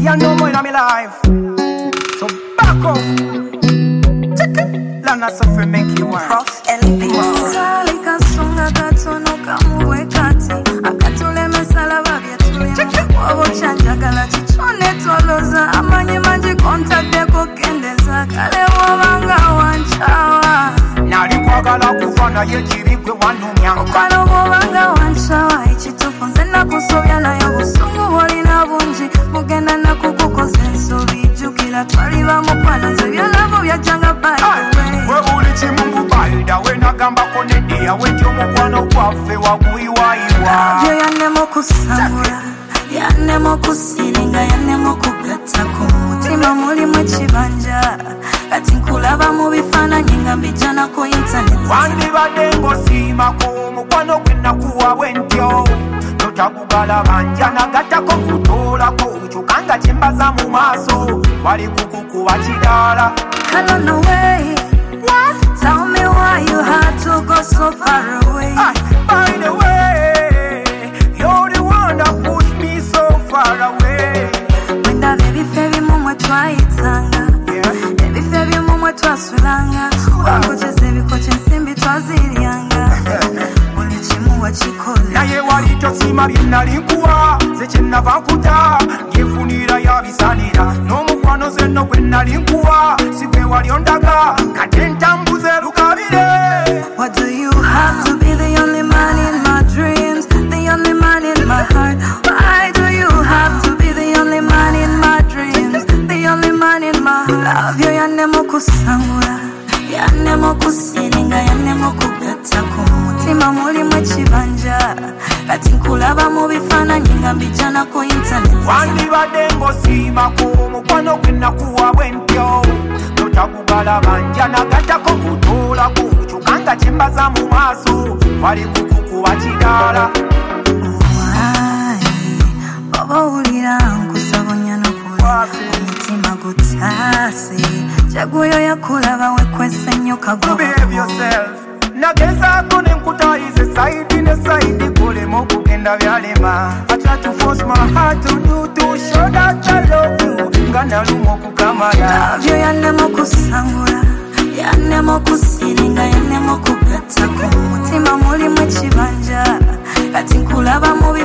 you no more in my life. So back up. Check it. Lana suffer make you want. Prof LB. Sali kasonga katono kamuwe kati. Akatule mesala babye tulimu. Wabo chanjagala chichone toloza. Amanye manji kontakte kokendeza. Kale wabanga wanchawa. Nali kwagala kufana yechibikwe wanumya. Okalo wabanga wanchawa. Ichitufunze na kusobya na yobusungu wali na bunji. Mugenda na kukukoze nsobi. Jukila twaliba mukwana nze byalabo byajanga by the way. Wewe chimungu baida we nagamba konedia we ndio mukwano kwaffe wakuyiwayiwa. Byo yanemo kusangula yanemo kusiringa yanemo kugatta ku mutima mulimu ekibanja kati nkulaba mu bifaananyi nga mbijjana ku internet. Wandibadde ng'osiimako omukwano gwe nakuwa bwe ntyo totagugala banja nagattako kutoolako kyokanga kye mbaza mu maaso wali kukukuba kidaala. Hello, no way. What? Tell me why you had to go so far away. By the way, you're the one that pushed me so far away. When that baby fairy mumwe twayitanga, baby fairy mumwe twasulanga, wakocheze bikoche nsimbi twaziryanga, buli kimu wakikola. Naye wali tosiima bye nali nkuwa, ze kye nnava nkuta, nyefunira yabisanira, n'omukwano ze nno gwe nali nkuwa, si gwe wali ondaga, kate ntambuze lukabire. What do you have to be the only man in my dreams, the only man in my heart? Why do you have to be the only man in my dreams, the only man in my heart? Love you yanemo kusangula, yanemo kusiringa, yanemo kugatta ku mutima mulimu ekibanja kati nkulaba mu bifaananyi nga mbijjana ku internet. Wandibadde ng'osiimako omukwano gwe nakuwa bwe ntyo totagugala banja nagattako kutoolako kyokanga kye mbaza mu maaso wali kukukuba kidaala. Baba owulira nkusabonya n'okulya omutima gutaase jaguyo yakulaba wekwese nnyo kagoba. Behave yourself. Nagezaako ne nkutayize saidi ne saidi kulema okugenda byalema. I try to force my heart on you to show that I love you. Nga naluma okukamala. Byo yanemo kusangula yanemo kusiringa yanemo kugatta ku mutima mulimu ekibanja kati nkulaba mu